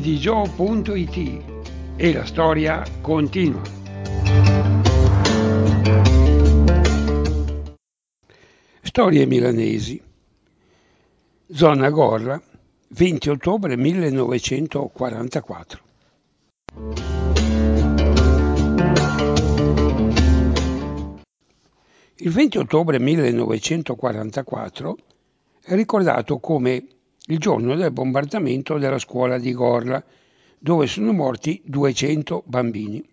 Edigio.it e la storia continua. Storie milanesi. Zona Gorla, 20 ottobre 1944. Il 20 ottobre 1944 è ricordato come il giorno del bombardamento della scuola di Gorla, dove sono morti 200 bambini.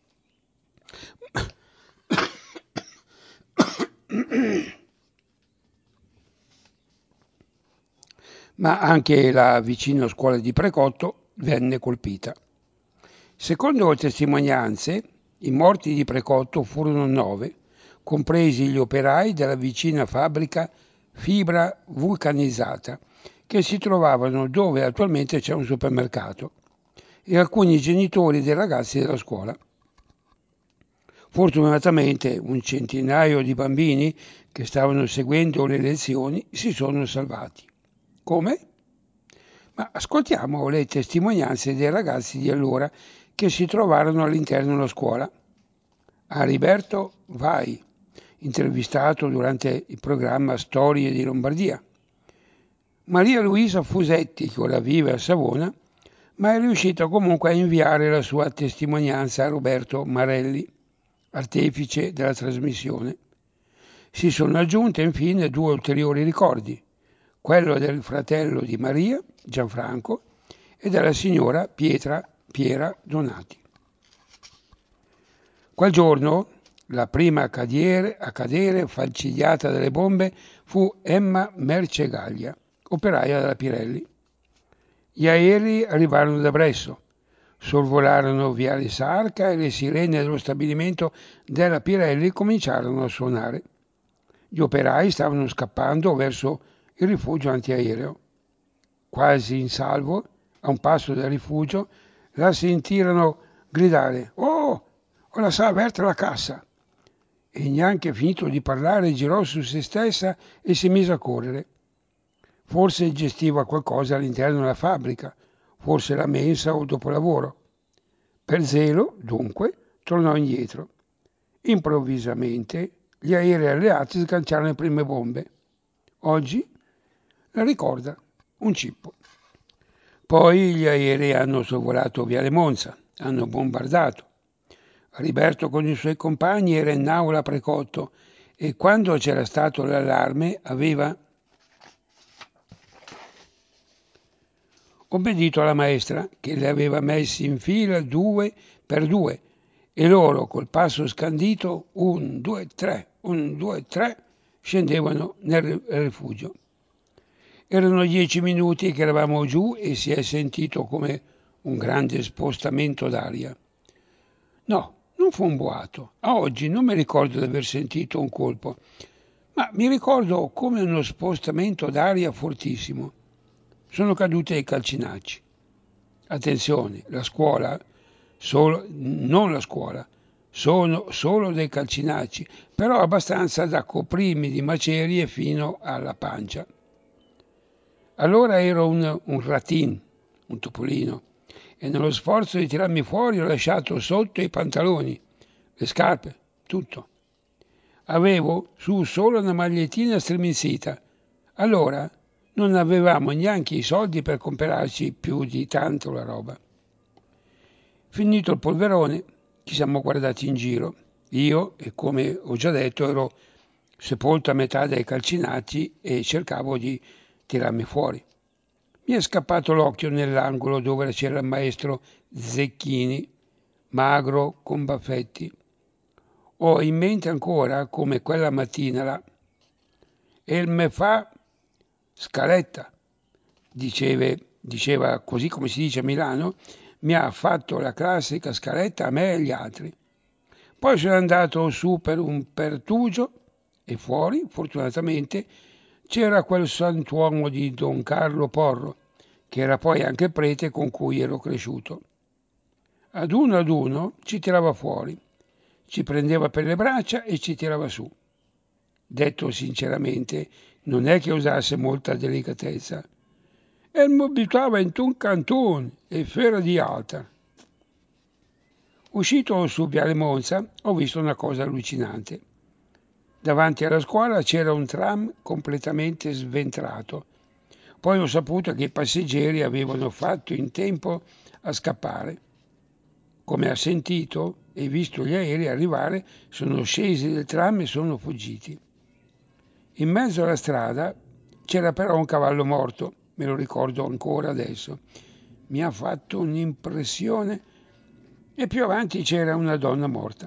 Ma anche la vicina scuola di Precotto venne colpita. Secondo le testimonianze, i morti di Precotto furono 9, compresi gli operai della vicina fabbrica Fibra Vulcanizzata, che si trovavano dove attualmente c'è un supermercato, e alcuni genitori dei ragazzi della scuola. Fortunatamente un centinaio di bambini che stavano seguendo le lezioni si sono salvati. Come? Ma ascoltiamo le testimonianze dei ragazzi di allora che si trovarono all'interno della scuola. Heriberto Vai, intervistato durante il programma Storie di Lombardia. Maria Luisa Fusetti, che ora vive a Savona, ma è riuscita comunque a inviare la sua testimonianza a Roberto Marelli, artefice della trasmissione. Si sono aggiunte infine 2 ulteriori ricordi, quello del fratello di Maria, Gianfranco, e della signora Piera Donati. Quel giorno la prima a cadere falcidiata dalle bombe fu Emma Mercegaglia, operaia della Pirelli. Gli aerei arrivarono da Bresso, sorvolarono Viale Sarca e le sirene dello stabilimento della Pirelli cominciarono a suonare. Gli operai stavano scappando verso il rifugio antiaereo. Quasi in salvo, a un passo dal rifugio, la sentirono gridare «Oh, ora s'è aperta la cassa!» E neanche finito di parlare girò su se stessa e si mise a correre. Forse gestiva qualcosa all'interno della fabbrica, forse la mensa o il dopolavoro. Per zelo, dunque, tornò indietro. Improvvisamente gli aerei alleati sganciarono le prime bombe. Oggi la ricorda un cippo. Poi gli aerei hanno sorvolato Viale Monza, hanno bombardato. Heriberto con i suoi compagni era in aula a Precotto e quando c'era stato l'allarme aveva obbedito alla maestra che li aveva messi in fila 2 per 2 e loro col passo scandito 1, 2, 3, 1, 2, 3 scendevano nel rifugio. Erano 10 minuti che eravamo giù e si è sentito come un grande spostamento d'aria. No, non fu un boato. A oggi non mi ricordo di aver sentito un colpo, ma mi ricordo come uno spostamento d'aria fortissimo. Sono caduti dei calcinacci. Attenzione, la scuola, non la scuola, sono solo dei calcinacci, però abbastanza da coprirmi di macerie fino alla pancia. Allora ero un ratin, un topolino, e nello sforzo di tirarmi fuori ho lasciato sotto i pantaloni, le scarpe, tutto. Avevo su solo una magliettina striminzita. Allora non avevamo neanche i soldi per comprarci più di tanto la roba. Finito il polverone, ci siamo guardati in giro. Io, e come ho già detto, ero sepolto a metà dai calcinacci e cercavo di tirarmi fuori. Mi è scappato l'occhio nell'angolo dove c'era il maestro Zecchini, magro, con baffetti. Ho in mente ancora come quella mattina là. «El me fa scaletta», diceva così come si dice a Milano, mi ha fatto la classica scaletta a me e agli altri. Poi sono andato su per un pertugio e fuori, fortunatamente, c'era quel santuomo di Don Carlo Porro, che era poi anche prete con cui ero cresciuto. Ad uno ci tirava fuori, ci prendeva per le braccia e ci tirava su. Detto sinceramente, non è che usasse molta delicatezza. e mi abitava in un cantone e fera di alta. Uscito su Viale Monza ho visto una cosa allucinante. Davanti alla scuola c'era un tram completamente sventrato. Poi ho saputo che i passeggeri avevano fatto in tempo a scappare. Come ha sentito e visto gli aerei arrivare, sono scesi del tram e sono fuggiti. In mezzo alla strada c'era però un cavallo morto, me lo ricordo ancora adesso. Mi ha fatto un'impressione. E più avanti c'era una donna morta.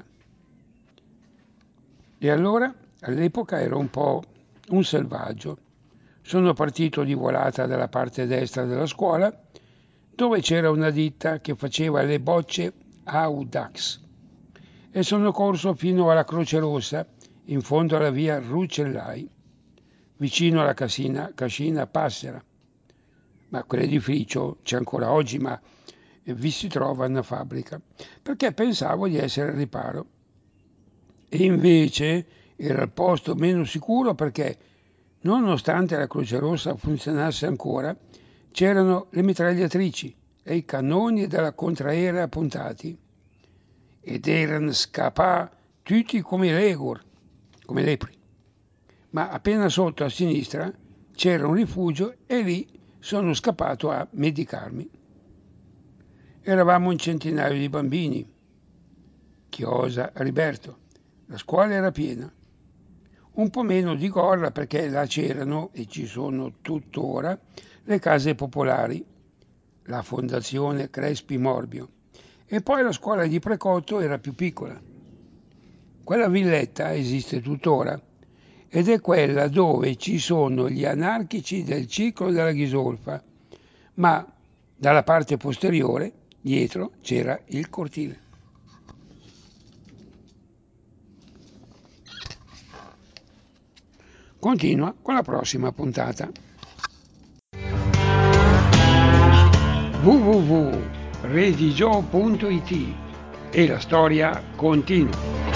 E allora, all'epoca ero un po' un selvaggio. Sono partito di volata dalla parte destra della scuola, dove c'era una ditta che faceva le bocce Audax, e sono corso fino alla Croce Rossa, in fondo alla via Rucellai, vicino alla cascina Passera. Ma quell'edificio c'è ancora oggi, ma vi si trova una fabbrica, perché pensavo di essere al riparo. E invece era il posto meno sicuro perché, nonostante la Croce Rossa funzionasse ancora, c'erano le mitragliatrici e i cannoni della contraerea puntati ed erano scappati tutti come come lepri. Ma appena sotto a sinistra c'era un rifugio e lì sono scappato a medicarmi. Eravamo un centinaio di bambini. Chiosa, Riberto. La scuola era piena. Un po' meno di Gorla perché là c'erano, e ci sono tuttora, le case popolari, la fondazione Crespi Morbio. E poi la scuola di Precotto era più piccola. Quella villetta esiste tuttora ed è quella dove ci sono gli anarchici del Circolo della Ghisolfa, ma dalla parte posteriore, dietro, c'era il cortile. Continua con la prossima puntata. www.redigio.it e la storia continua.